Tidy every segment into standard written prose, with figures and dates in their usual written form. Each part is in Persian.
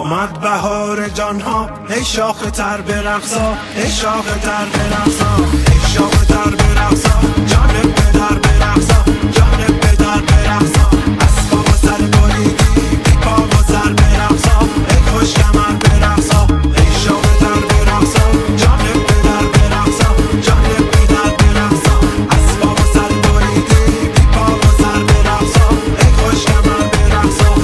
آمد بهار جانها، ای شاخ تر برقصا، ای شاخ تر برقصا، ای شاخ تر برقصا، جان پدر برقصا، جان پدر برقصا، از پا و سر بریدی بی پا و سر برقصا، ای خوش کمر برقصا، ای شاخ تر برقصا، جان پدر برقصا، جان پدر برقصا، از پا و سر بریدی بی پا و سر برقصا، ای خوش کمر برقصا.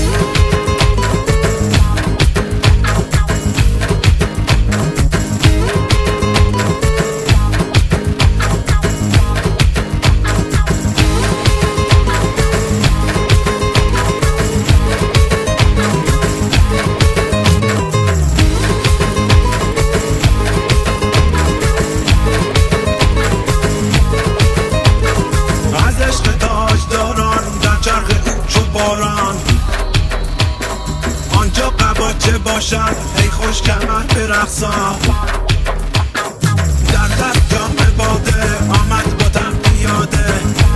آنجا قباچه باشد ای خوش کمر برقصا، در دست جام باده آمد بادم پیاده،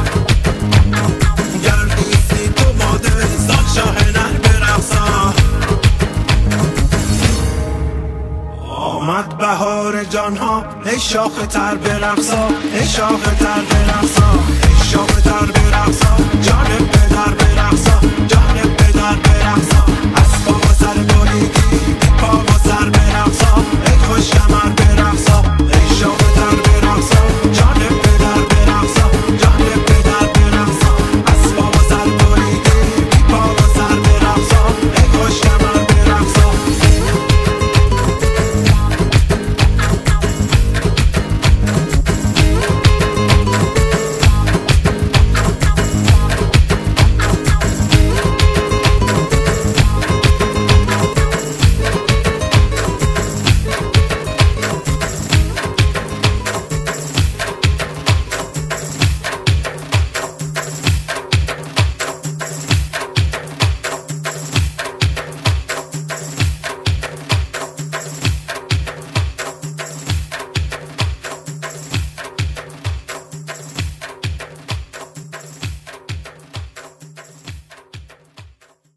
گر نیستی تو ماده زان شاه نر برقصا. آمد بهار جانها، ای شاخ تر برقصا، ای شاخ تر برقصا، ای شاخ تر برقصا، جان